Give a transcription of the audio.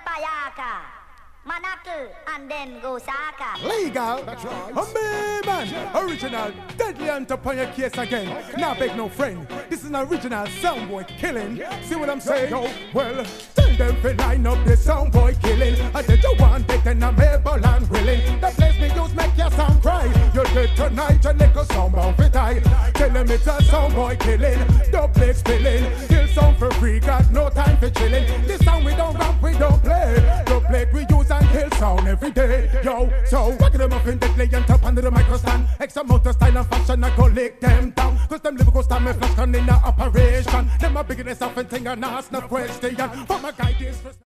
Payaka, Manakal, and then Gosaka. Legal. That's right. Me man. Original. Deadly hunt upon your case again. Now beg no friend. This is an original soundboy killing. See what I'm saying? Yo, well, tell them to line up the soundboy killing. I said you want it and I'm able and willing. The place me use make your sound cry. You did tonight your little soundbound fit I. Tell them it's a soundboy killing. The place spilling. Kill sound for free. Got no time for chilling. This sound we don't rap, we don't play. The plate we use and kill sound every day. Yo, so rock them up in the play and top under the microstand. Extra motor style and fashion I go lick them down. Cause them lyrical stand me flash gun in the operation. Them a biggest off and thing and ask no question. For my guy this